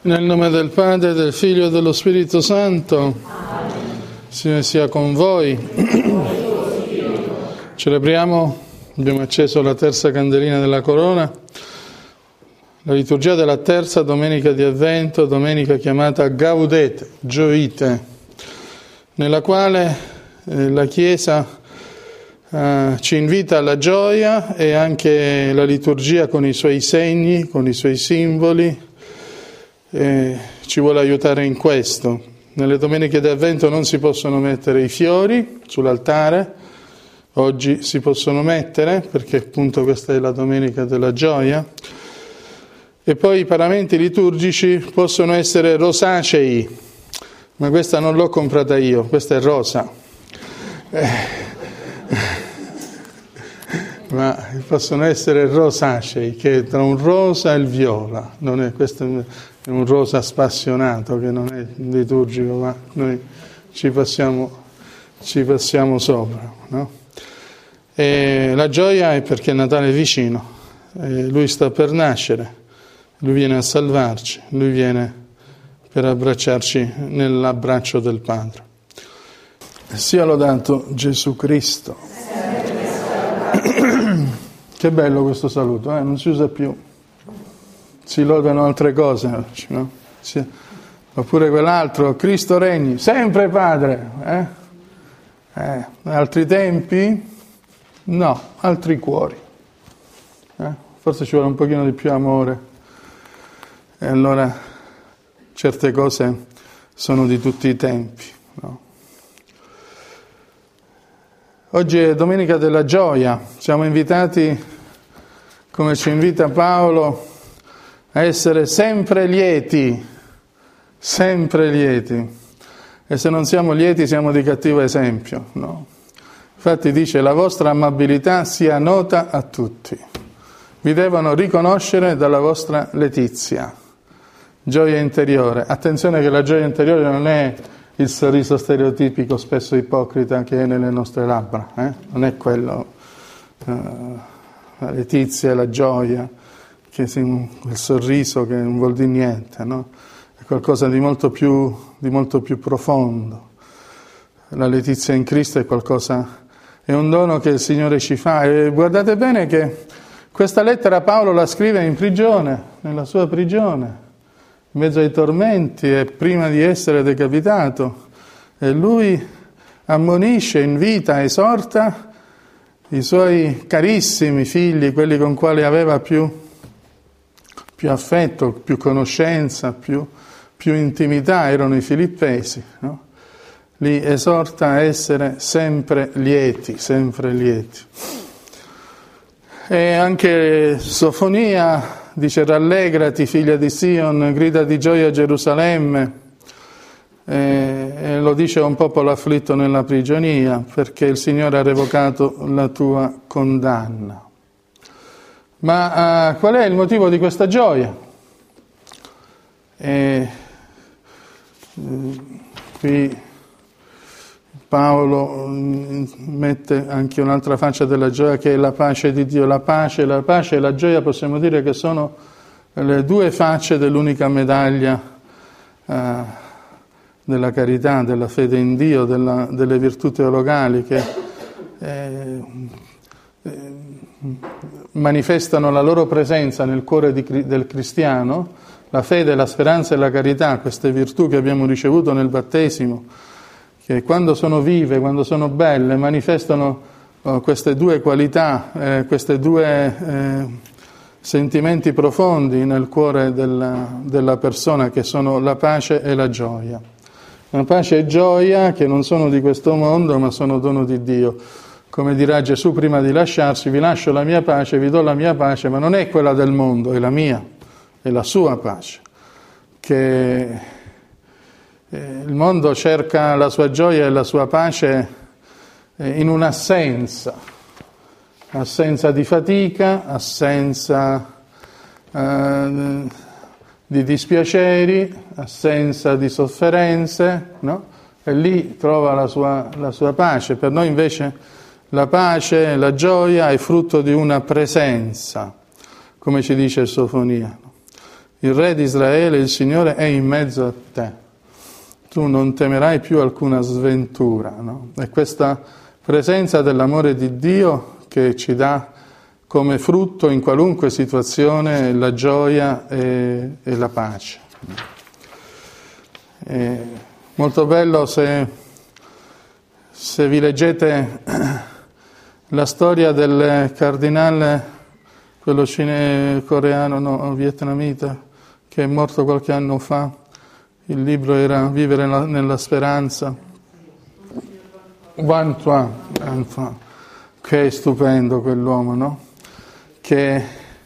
Nel nome del Padre, del Figlio e dello Spirito Santo, Signore sia con voi. Celebriamo, abbiamo acceso la terza candelina della corona, la liturgia della terza domenica di Avvento, domenica chiamata Gaudete, gioite, nella quale la Chiesa ci invita alla gioia, e anche la liturgia con i suoi segni, con i suoi simboli, ci vuole aiutare in questo. Nelle domeniche di Avvento non si possono mettere i fiori sull'altare, oggi si possono mettere perché appunto questa è la domenica della gioia, e poi i paramenti liturgici possono essere rosacei, ma questa non l'ho comprata io, questa è rosa. Ma possono essere rosacei, che è tra un rosa e il viola, non è, questo è un rosa spassionato che non è liturgico, ma noi ci passiamo sopra, no? E la gioia è perché Natale è vicino, Lui sta per nascere, Lui viene a salvarci, Lui viene per abbracciarci nell'abbraccio del Padre. Sia lodato Gesù Cristo. Che bello questo saluto, non si usa più, si lodano altre cose oggi, no? Oppure quell'altro, Cristo regni, sempre Padre, altri tempi, no, altri cuori, forse ci vuole un pochino di più amore, e allora certe cose sono di tutti i tempi, no? Oggi è Domenica della Gioia, siamo invitati, come ci invita Paolo, a essere sempre lieti, e se non siamo lieti siamo di cattivo esempio, no? Infatti dice: la vostra amabilità sia nota a tutti, vi devono riconoscere dalla vostra letizia, gioia interiore. Attenzione che la gioia interiore non è il sorriso stereotipico, spesso ipocrita, che è nelle nostre labbra, non è quello, la letizia, la gioia, quel sorriso che non vuol dire niente, no? È qualcosa di molto più profondo. La letizia in Cristo è un dono che il Signore ci fa, e guardate bene che questa lettera Paolo la scrive in prigione, nella sua prigione, in mezzo ai tormenti e prima di essere decapitato, e lui ammonisce, invita, esorta i suoi carissimi figli, quelli con quali aveva più affetto, più conoscenza, più intimità, erano i filippesi, no? Li esorta a essere sempre lieti. E anche Sofonia dice: rallegrati, figlia di Sion, grida di gioia a Gerusalemme, e lo dice a un popolo afflitto nella prigionia, perché il Signore ha revocato la tua condanna. Ma qual è il motivo di questa gioia? Qui Paolo mette anche un'altra faccia della gioia, che è la pace di Dio. La pace e la gioia possiamo dire che sono le due facce dell'unica medaglia della carità, della fede in Dio, delle virtù teologali, che manifestano la loro presenza nel cuore del cristiano. La fede, la speranza e la carità, queste virtù che abbiamo ricevuto nel battesimo, che quando sono vive, quando sono belle, manifestano queste due qualità, questi due sentimenti profondi nel cuore della persona, che sono la pace e la gioia. La pace e gioia che non sono di questo mondo, ma sono dono di Dio. Come dirà Gesù prima di lasciarsi: vi lascio la mia pace, vi do la mia pace, ma non è quella del mondo, è la mia, è la sua pace, che il mondo cerca la sua gioia e la sua pace in un'assenza di fatica, assenza di dispiaceri, assenza di sofferenze, no? E lì trova la sua pace. Per noi invece la pace, la gioia è frutto di una presenza, come ci dice Sofonia. il Re di Israele, il Signore, è in mezzo a te. Tu non temerai più alcuna sventura, no? È questa presenza dell'amore di Dio che ci dà come frutto in qualunque situazione la gioia e la pace. È molto bello se vi leggete la storia del cardinale, quello coreano, no, vietnamita, che è morto qualche anno fa. Il libro era Vivere nella speranza. Van Thuan, che è stupendo quell'uomo, no? Che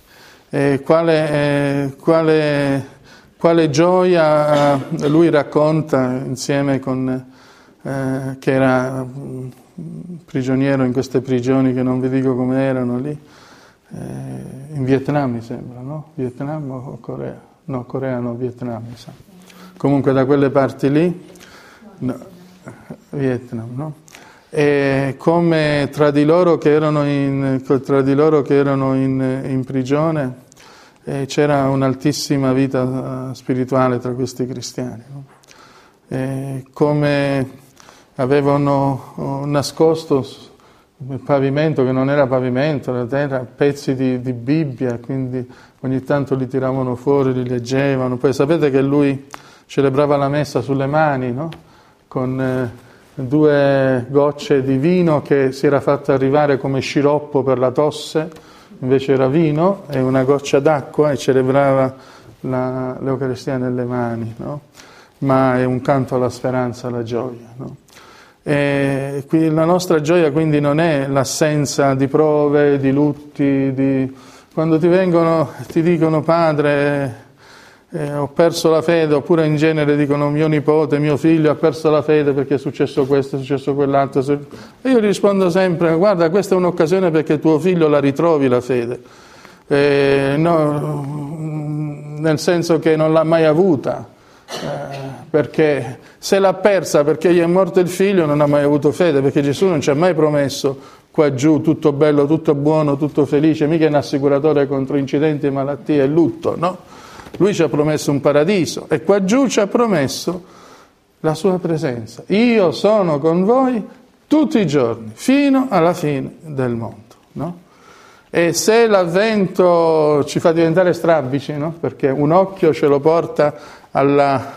quale gioia lui racconta insieme con che era prigioniero in queste prigioni che non vi dico come erano lì, in Vietnam mi sembra, no? Vietnam o Corea? No, Corea no, Vietnam mi sa. Comunque da quelle parti lì, no, Vietnam, no? E come tra di loro che erano in prigione c'era un'altissima vita spirituale tra questi cristiani, no? Come avevano nascosto il pavimento, che non era pavimento, la terra, pezzi di Bibbia, quindi ogni tanto li tiravano fuori, li leggevano. Poi sapete che lui celebrava la messa sulle mani, no? Con 2 gocce di vino che si era fatto arrivare come sciroppo per la tosse, invece era vino, e una goccia d'acqua, e celebrava l'Eucaristia nelle mani, no? Ma è un canto alla speranza, alla gioia, no? E qui la nostra gioia quindi non è l'assenza di prove, di lutti, quando ti dicono padre ho perso la fede, oppure in genere dicono mio nipote, mio figlio ha perso la fede perché è successo questo, è successo quell'altro, e io rispondo sempre guarda, questa è un'occasione perché tuo figlio la ritrovi la fede, no, nel senso che non l'ha mai avuta, perché se l'ha persa perché gli è morto il figlio non ha mai avuto fede, perché Gesù non ci ha mai promesso qua giù tutto bello, tutto buono, tutto felice, mica è un assicuratore contro incidenti, malattie e lutto, no? Lui ci ha promesso un paradiso e qua giù ci ha promesso la sua presenza. Io sono con voi tutti i giorni, fino alla fine del mondo, no? E se l'avvento ci fa diventare strabici, no? Perché un occhio ce lo porta al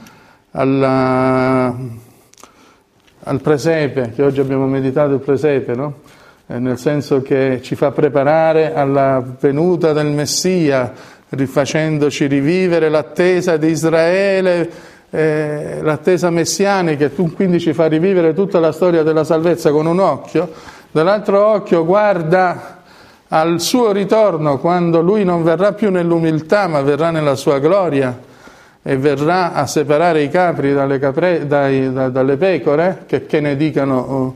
presepe, che oggi abbiamo meditato il presepe, no? Nel senso che ci fa preparare alla venuta del Messia, rifacendoci rivivere l'attesa di Israele, l'attesa messianica, e tu quindi ci fa rivivere tutta la storia della salvezza con un occhio, dall'altro occhio guarda al suo ritorno, quando lui non verrà più nell'umiltà ma verrà nella sua gloria e verrà a separare i capri dalle pecore, che ne dicano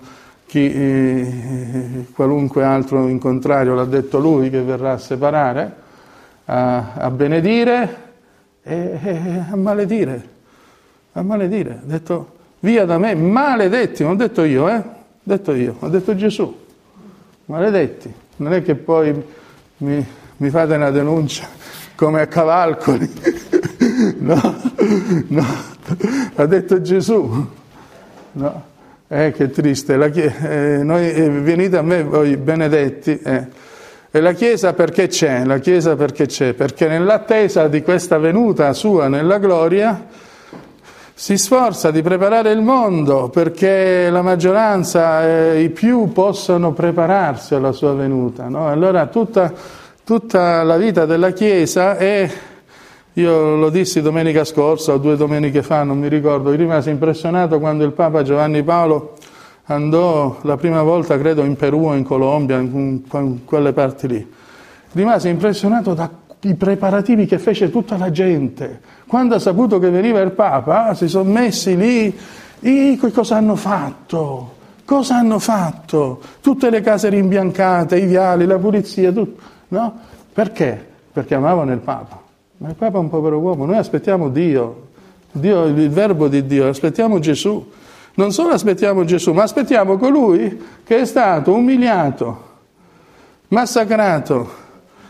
qualunque altro in contrario, l'ha detto lui che verrà a separare, a benedire e a maledire. Ha detto via da me, maledetti, non ho detto io, ho detto Gesù, maledetti. Non è che poi mi fate una denuncia come a Cavalcoli, no, ha detto Gesù, no, che triste, venite a me voi benedetti, E la Chiesa perché c'è? La Chiesa perché c'è? Perché nell'attesa di questa venuta sua nella gloria si sforza di preparare il mondo perché la maggioranza, i più possano prepararsi alla sua venuta, no? Allora tutta la vita della Chiesa è, io lo dissi domenica scorsa o 2 domeniche fa, non mi ricordo, io rimasi impressionato quando il Papa Giovanni Paolo andò la prima volta, credo, in Perù o in Colombia, in quelle parti lì. Rimase impressionato dai preparativi che fece tutta la gente. Quando ha saputo che veniva il Papa, si sono messi lì, cosa hanno fatto? Cosa hanno fatto? Tutte le case rimbiancate, i viali, la pulizia, tutto, no? Perché? Perché amavano il Papa. Ma il Papa è un povero uomo, noi aspettiamo Dio, il verbo di Dio, aspettiamo Gesù. Non solo aspettiamo Gesù, ma aspettiamo colui che è stato umiliato, massacrato,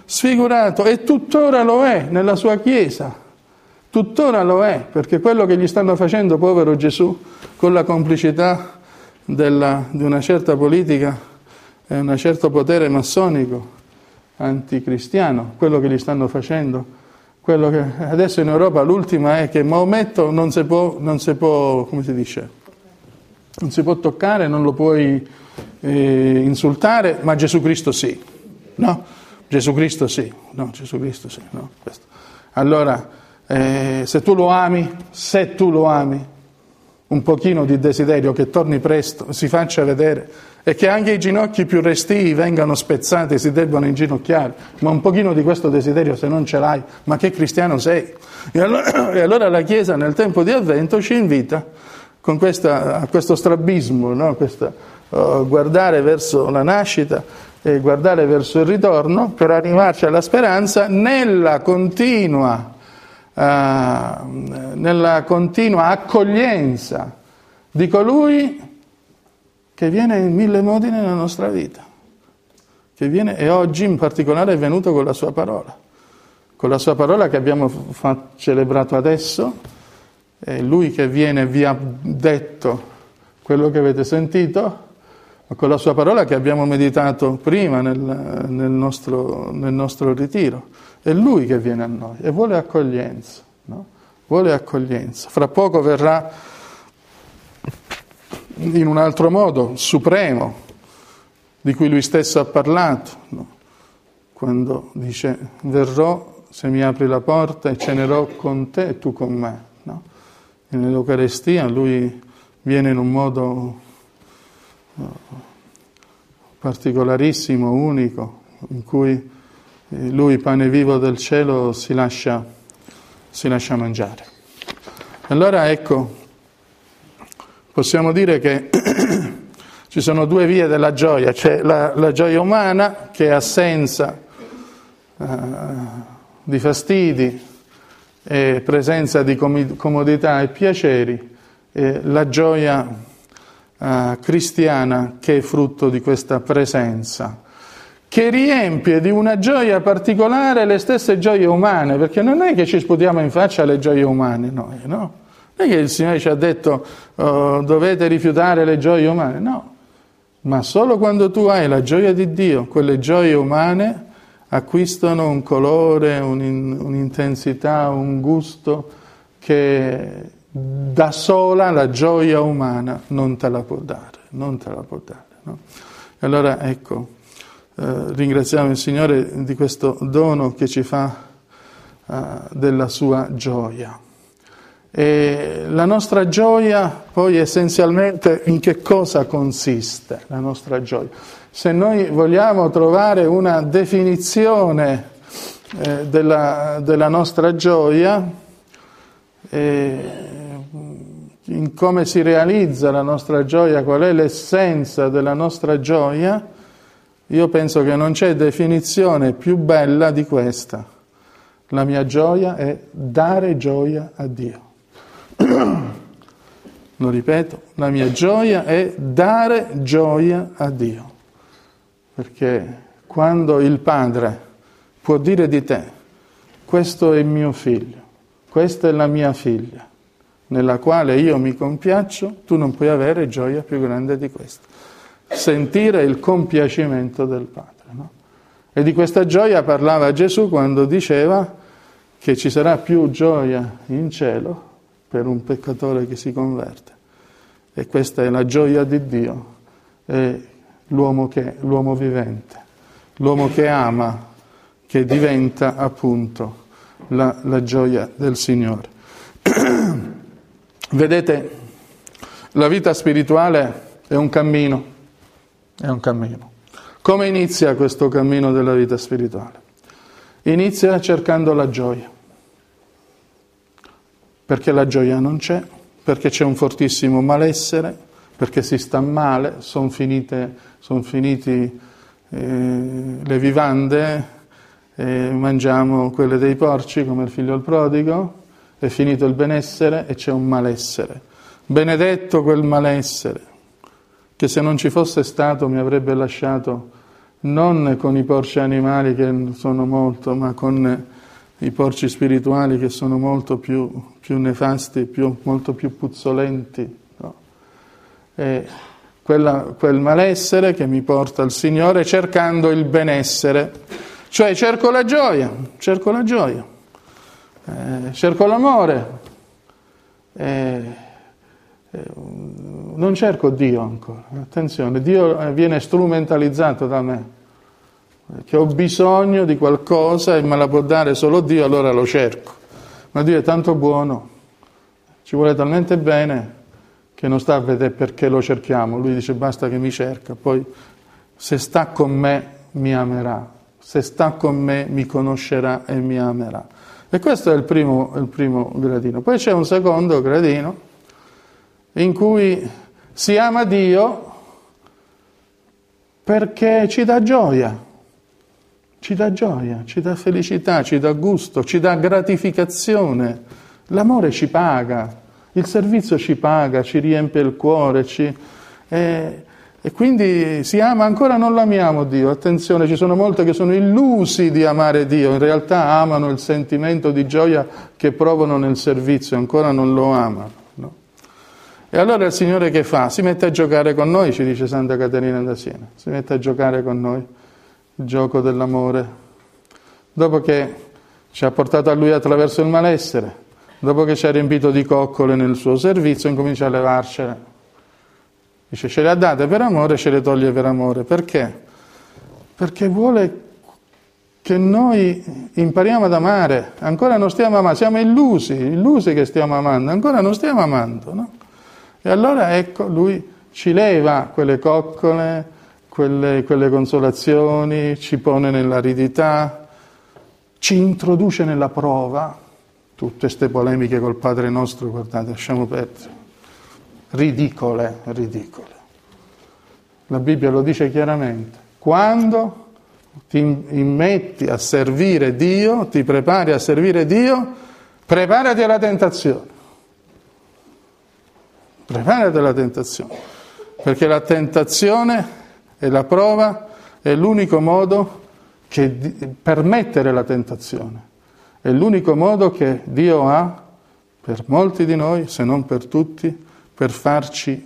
sfigurato, e tuttora lo è nella sua Chiesa, tuttora lo è, perché quello che gli stanno facendo, povero Gesù, con la complicità di una certa politica e un certo potere massonico anticristiano, quello che gli stanno facendo, quello che adesso in Europa l'ultima è che Maometto non si può, come si dice, non si può toccare, non lo puoi insultare, ma Gesù Cristo sì, no? Gesù Cristo sì, no? Gesù Cristo sì, no? Questo. Allora, se tu lo ami, un pochino di desiderio che torni presto, si faccia vedere, e che anche i ginocchi più restii vengano spezzati e si debbano inginocchiare, ma un pochino di questo desiderio se non ce l'hai, ma che cristiano sei? E allora la Chiesa nel tempo di Avvento ci invita con a questo strabismo, no? Guardare verso la nascita e guardare verso il ritorno per arrivarci alla speranza nella continua accoglienza di colui che viene in mille modi nella nostra vita, che viene, e oggi in particolare è venuto con la sua parola che abbiamo celebrato adesso, è lui che viene, vi ha detto quello che avete sentito, ma con la sua parola che abbiamo meditato prima nel nostro ritiro. È lui che viene a noi e vuole accoglienza, no? Vuole accoglienza. Fra poco verrà in un altro modo, supremo, di cui lui stesso ha parlato, no? Quando dice: verrò se mi apri la porta e cenerò con te e tu con me, no? E nell'Eucarestia lui viene in un modo particolarissimo, unico, in cui lui, pane vivo del cielo, si lascia mangiare. Allora ecco, possiamo dire che ci sono due vie della gioia: c'è la gioia umana, che è assenza di fastidi e presenza di comodità e piaceri, e la gioia cristiana, che è frutto di questa presenza, che riempie di una gioia particolare le stesse gioie umane, perché non è che ci sputiamo in faccia le gioie umane noi, no? Non è che il Signore ci ha detto dovete rifiutare le gioie umane, no, ma solo quando tu hai la gioia di Dio, quelle gioie umane acquistano un colore, un'intensità, un gusto che da sola la gioia umana non te la può dare, no? E allora ecco, ringraziamo il Signore di questo dono che ci fa della sua gioia. E la nostra gioia poi essenzialmente in che cosa consiste la nostra gioia? Se noi vogliamo trovare una definizione della nostra gioia, in come si realizza la nostra gioia, qual è l'essenza della nostra gioia, io penso che non c'è definizione più bella di questa. La mia gioia è dare gioia a Dio. Lo ripeto, la mia gioia è dare gioia a Dio. Perché quando il Padre può dire di te: questo è mio figlio, questa è la mia figlia, nella quale io mi compiaccio, tu non puoi avere gioia più grande di questa. Sentire il compiacimento del Padre, no? E di questa gioia parlava Gesù quando diceva che ci sarà più gioia in cielo per un peccatore che si converte. E questa è la gioia di Dio, è l'uomo vivente, l'uomo che ama, che diventa appunto la gioia del Signore. Vedete, la vita spirituale è un cammino. Come inizia questo cammino della vita spirituale? Inizia cercando la gioia, perché la gioia non c'è, perché c'è un fortissimo malessere, perché si sta male, sono finiti le vivande, mangiamo quelle dei porci come il figlio il prodigo, è finito il benessere e c'è un malessere. Benedetto quel malessere, che se non ci fosse stato mi avrebbe lasciato non con i porci animali che sono molto, ma con i porci spirituali che sono molto più nefasti, molto più puzzolenti. No? E quel malessere che mi porta al Signore cercando il benessere, cioè cerco la gioia, cerco l'amore, non cerco Dio ancora. Attenzione, Dio viene strumentalizzato da me, che ho bisogno di qualcosa e me la può dare solo Dio, allora lo cerco. Ma Dio è tanto buono, ci vuole talmente bene che non sta a vedere perché lo cerchiamo. Lui dice basta che mi cerca, poi se sta con me mi amerà, se sta con me mi conoscerà e mi amerà. E questo è il primo gradino. Poi c'è un secondo gradino in cui si ama Dio perché ci dà gioia, ci dà felicità, ci dà gusto, ci dà gratificazione. L'amore ci paga, il servizio ci paga, ci riempie il cuore, e quindi si ama, ancora non l'amiamo Dio. Attenzione, ci sono molti che sono illusi di amare Dio, in realtà amano il sentimento di gioia che provano nel servizio, ancora non lo amano. No? E allora il Signore che fa? Si mette a giocare con noi, ci dice Santa Caterina da Siena, si mette a giocare con noi, il gioco dell'amore. Dopo che ci ha portato a Lui attraverso il malessere, dopo che ci ha riempito di coccole nel suo servizio, incomincia a levarcele. Dice, ce le ha date per amore, ce le toglie per amore. Perché? Perché vuole che noi impariamo ad amare. Ancora non stiamo amando, siamo illusi che stiamo amando, ancora non stiamo amando, no? E allora ecco, Lui ci leva quelle coccole, quelle consolazioni, ci pone nell'aridità, ci introduce nella prova. Tutte queste polemiche col Padre Nostro, guardate, lasciamo perdere. Ridicole. La Bibbia lo dice chiaramente. Quando ti immetti a servire Dio, ti prepari a servire Dio, preparati alla tentazione. Preparati alla tentazione. Perché la tentazione e la prova è l'unico modo per mettere la tentazione. È l'unico modo che Dio ha per molti di noi, se non per tutti, per farci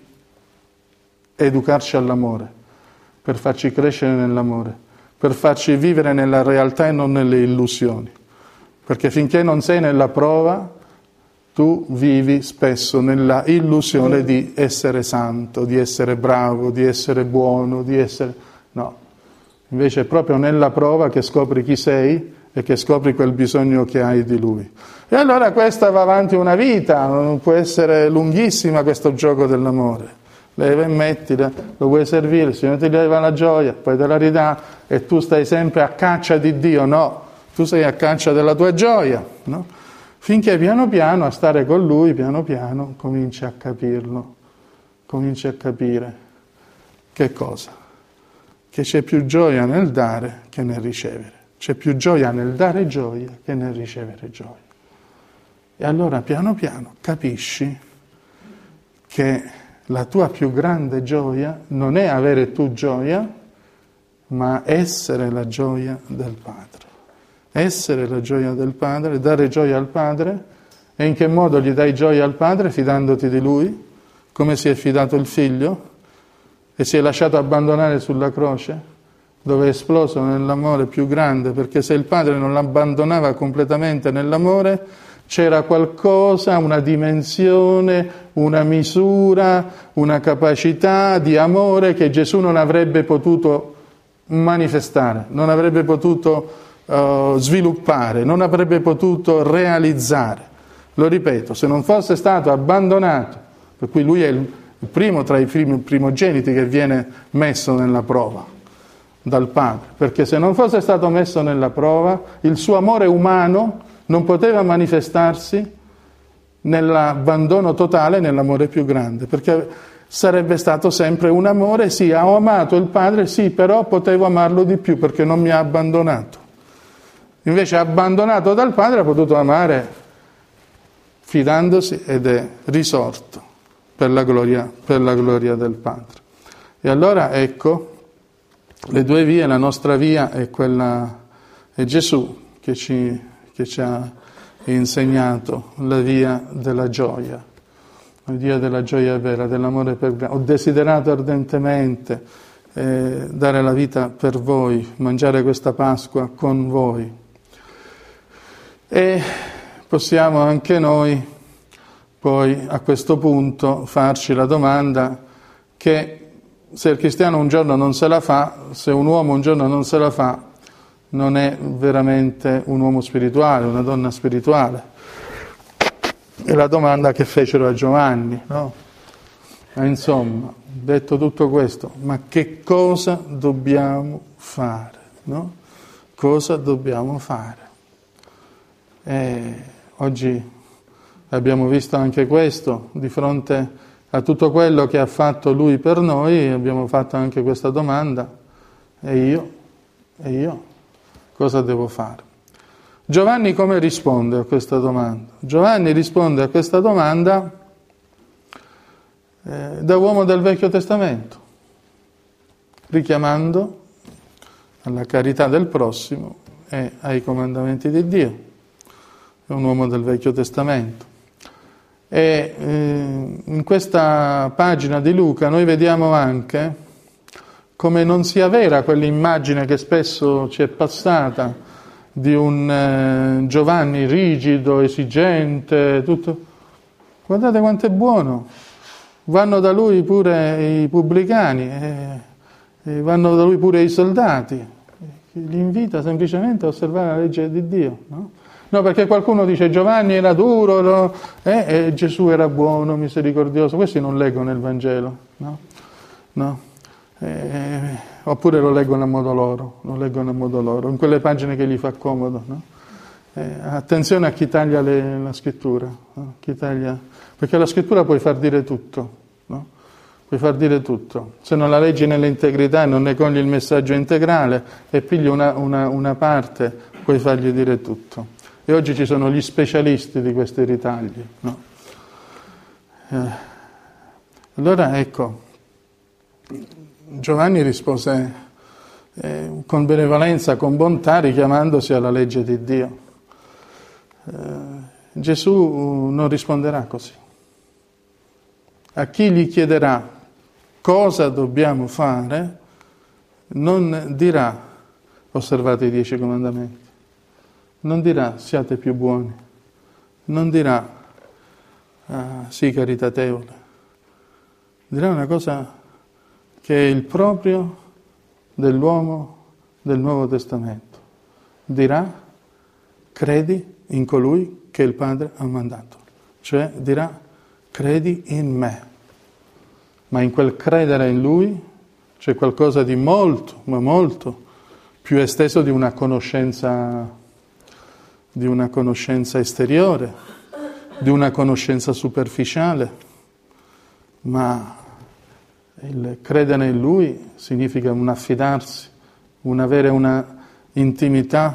educarci all'amore, per farci crescere nell'amore, per farci vivere nella realtà e non nelle illusioni. Perché finché non sei nella prova, tu vivi spesso nella illusione di essere santo, di essere bravo, di essere buono, di essere... No, invece è proprio nella prova che scopri chi sei e che scopri quel bisogno che hai di Lui. E allora questa va avanti una vita, può essere lunghissima questo gioco dell'amore. Leva e metti, lo vuoi servire, il Signore ti leva la gioia, poi te la ridà e tu stai sempre a caccia di Dio. No, tu sei a caccia della tua gioia, no? Finché piano piano, a stare con Lui, piano piano, cominci a capirlo, cominci a capire che cosa? Che c'è più gioia nel dare che nel ricevere. C'è più gioia nel dare gioia che nel ricevere gioia. E allora piano piano capisci che la tua più grande gioia non è avere tu gioia, ma essere la gioia del Padre. Essere la gioia del Padre, dare gioia al Padre. E in che modo gli dai gioia al Padre? Fidandoti di Lui, come si è fidato il Figlio e si è lasciato abbandonare sulla croce, dove è esploso nell'amore più grande, perché se il Padre non l'abbandonava completamente nell'amore, c'era qualcosa, una dimensione, una misura, una capacità di amore che Gesù non avrebbe potuto manifestare, non avrebbe potuto sviluppare, non avrebbe potuto realizzare. Lo ripeto, se non fosse stato abbandonato, per cui Lui è il primo tra i primogeniti che viene messo nella prova dal Padre, perché se non fosse stato messo nella prova, il suo amore umano non poteva manifestarsi nell'abbandono totale, nell'amore più grande, perché sarebbe stato sempre un amore, sì, ho amato il Padre, sì, però potevo amarlo di più perché non mi ha abbandonato. Invece abbandonato dal Padre ha potuto amare fidandosi ed è risorto per la gloria del Padre. E allora ecco le due vie, la nostra via è Gesù che ci ha insegnato la via della gioia, la via della gioia vera, dell'amore per grazia. Ho desiderato ardentemente dare la vita per voi, mangiare questa Pasqua con voi. E possiamo anche noi poi a questo punto farci la domanda che se il cristiano un giorno non se la fa, se un uomo un giorno non se la fa, non è veramente un uomo spirituale, una donna spirituale. È la domanda che fecero a Giovanni, no? Ma insomma, detto tutto questo, ma che cosa dobbiamo fare, no? Cosa dobbiamo fare? Oggi abbiamo visto anche questo, di fronte a tutto quello che ha fatto Lui per noi, abbiamo fatto anche questa domanda, e io, cosa devo fare? Giovanni come risponde a questa domanda? Giovanni risponde a questa domanda da uomo del Vecchio Testamento, richiamando alla carità del prossimo e ai comandamenti di Dio. È un uomo del Vecchio Testamento. E in questa pagina di Luca noi vediamo anche come non sia vera quell'immagine che spesso ci è passata di un Giovanni rigido, esigente, tutto. Guardate quanto è buono, vanno da lui pure i pubblicani, vanno da lui pure i soldati, li invita semplicemente a osservare la legge di Dio, no? No, perché qualcuno dice Giovanni era duro, e Gesù era buono, misericordioso. Questi non leggono il Vangelo, no? No. Oppure lo leggono a modo loro, in quelle pagine che gli fa comodo, no? Attenzione a chi taglia la scrittura, no? Perché la scrittura puoi far dire tutto, no? Puoi far dire tutto. Se non la leggi nell'integrità e non ne cogli il messaggio integrale e pigli una parte, puoi fargli dire tutto. E oggi ci sono gli specialisti di questi ritagli, no? Allora ecco, Giovanni rispose con benevolenza, con bontà, richiamandosi alla legge di Dio. Gesù non risponderà così. A chi gli chiederà cosa dobbiamo fare, non dirà osservate i 10 comandamenti. Non dirà siate più buoni, non dirà sii caritatevole, dirà una cosa che è il proprio dell'uomo del Nuovo Testamento. Dirà credi in colui che il Padre ha mandato, cioè dirà credi in me, ma in quel credere in Lui c'è qualcosa di molto, ma molto più esteso di una conoscenza esteriore, di una conoscenza superficiale, ma il credere in Lui significa un affidarsi, un avere una intimità,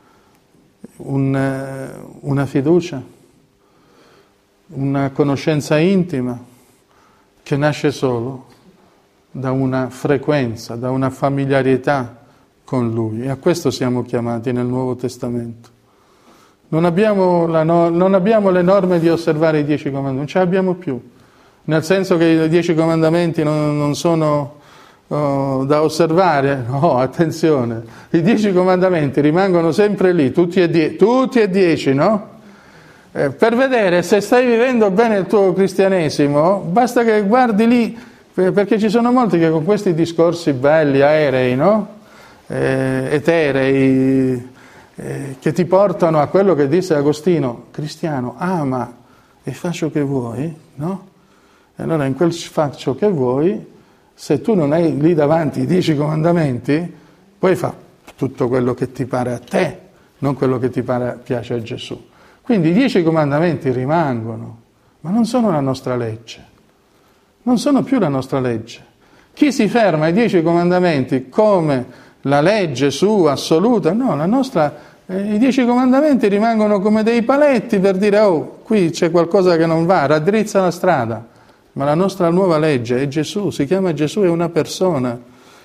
una fiducia, una conoscenza intima che nasce solo da una frequenza, da una familiarità con Lui. E a questo siamo chiamati nel Nuovo Testamento. Non abbiamo le norme di osservare i 10 comandamenti, non ce le abbiamo più, nel senso che i 10 comandamenti non sono da osservare, no, attenzione, i 10 comandamenti rimangono sempre lì, tutti e 10, no? Per vedere se stai vivendo bene il tuo cristianesimo, basta che guardi lì, perché ci sono molti che con questi discorsi belli, aerei, no? Eterei, che ti portano a quello che disse Agostino, cristiano, ama e fa ciò che vuoi, no? E allora in quel fa ciò che vuoi, se tu non hai lì davanti i 10 comandamenti, poi fa tutto quello che ti pare a te, non quello che ti piace a Gesù. Quindi i 10 comandamenti rimangono, ma non sono la nostra legge, non sono più la nostra legge. Chi si ferma ai 10 comandamenti come la legge sua assoluta, no, i 10 comandamenti rimangono come dei paletti per dire oh, qui c'è qualcosa che non va, raddrizza la strada. Ma la nostra nuova legge è Gesù, si chiama Gesù, è una persona,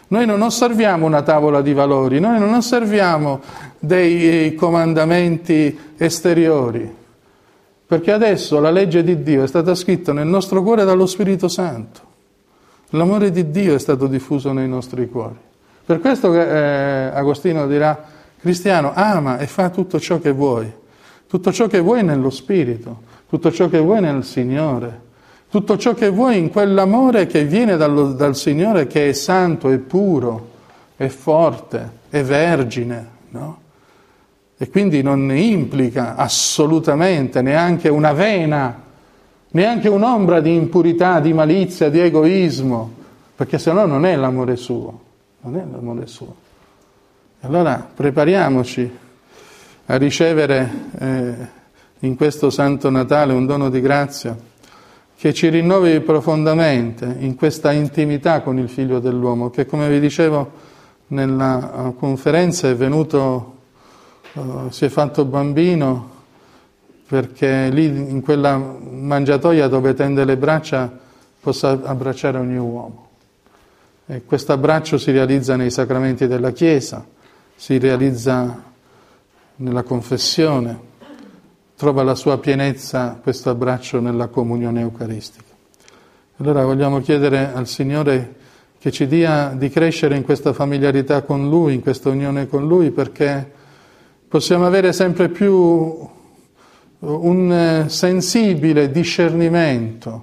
Noi non osserviamo una tavola di valori, noi non osserviamo dei comandamenti esteriori, perché adesso la legge di Dio è stata scritta nel nostro cuore dallo Spirito Santo. L'amore di Dio è stato diffuso nei nostri cuori. Per questo che Agostino dirà: cristiano, ama e fa tutto ciò che vuoi nello Spirito, tutto ciò che vuoi nel Signore, tutto ciò che vuoi in quell'amore che viene dal Signore, che è santo, è puro, è forte, è vergine, no? E quindi non implica assolutamente neanche una vena, neanche un'ombra di impurità, di malizia, di egoismo, perché se no non è l'amore suo, non è l'amore suo. Allora prepariamoci a ricevere in questo Santo Natale un dono di grazia che ci rinnovi profondamente in questa intimità con il Figlio dell'uomo, che, come vi dicevo nella conferenza, è venuto, si è fatto bambino, perché lì in quella mangiatoia dove tende le braccia possa abbracciare ogni uomo. E questo abbraccio si realizza nei sacramenti della Chiesa, si realizza nella confessione, trova la sua pienezza questo abbraccio nella comunione eucaristica. Allora vogliamo chiedere al Signore che ci dia di crescere in questa familiarità con Lui, in questa unione con Lui, perché possiamo avere sempre più un sensibile discernimento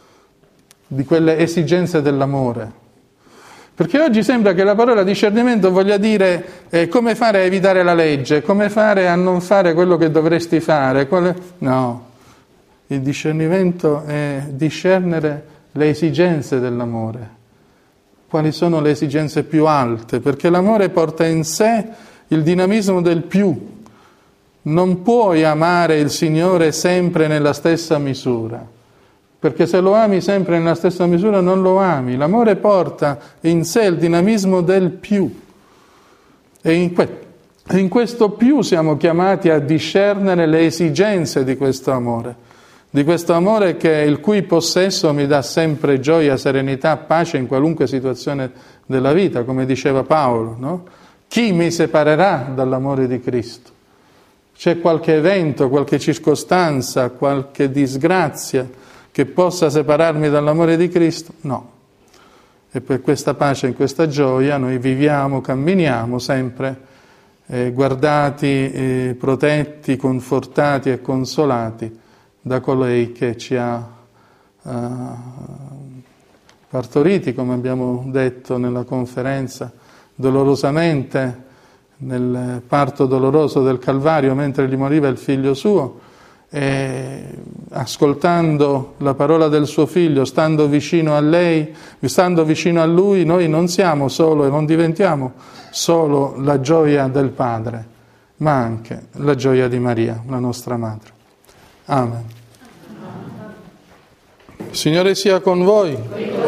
di quelle esigenze dell'amore. Perché oggi sembra che la parola discernimento voglia dire come fare a evitare la legge, come fare a non fare quello che dovresti fare. No, il discernimento è discernere le esigenze dell'amore. Quali sono le esigenze più alte? Perché l'amore porta in sé il dinamismo del più. Non puoi amare il Signore sempre nella stessa misura. Perché se lo ami sempre nella stessa misura non lo ami. L'amore porta in sé il dinamismo del più. E in questo più siamo chiamati a discernere le esigenze di questo amore che il cui possesso mi dà sempre gioia, serenità, pace in qualunque situazione della vita, come diceva Paolo, no? Chi mi separerà dall'amore di Cristo? C'è qualche evento, qualche circostanza, qualche disgrazia che possa separarmi dall'amore di Cristo? No. E per questa pace, in questa gioia, noi viviamo, camminiamo sempre guardati, protetti, confortati e consolati da colei che ci ha partoriti, come abbiamo detto nella conferenza, dolorosamente nel parto doloroso del Calvario, mentre gli moriva il figlio suo, e ascoltando la parola del suo figlio, stando vicino a lei, stando vicino a lui, noi non siamo solo e non diventiamo solo la gioia del Padre, ma anche la gioia di Maria, la nostra madre. Amen. Signore sia con voi.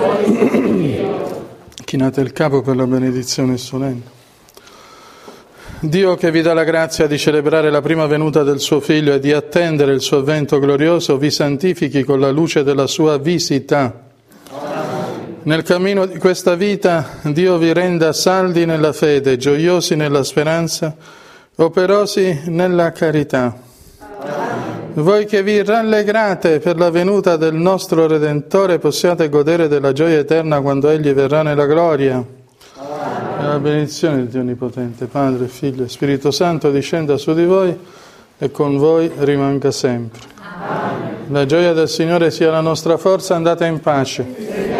Chinate il capo per la benedizione solenne. Dio, che vi dà la grazia di celebrare la prima venuta del suo Figlio e di attendere il suo avvento glorioso, vi santifichi con la luce della sua visita. Nel cammino di questa vita Dio vi renda saldi nella fede, gioiosi nella speranza, operosi nella carità. Voi che vi rallegrate per la venuta del nostro Redentore, possiate godere della gioia eterna quando Egli verrà nella gloria. E la benedizione di Dio Onnipotente, Padre, Figlio e Spirito Santo discenda su di voi e con voi rimanga sempre. Amen. La gioia del Signore sia la nostra forza, andate in pace.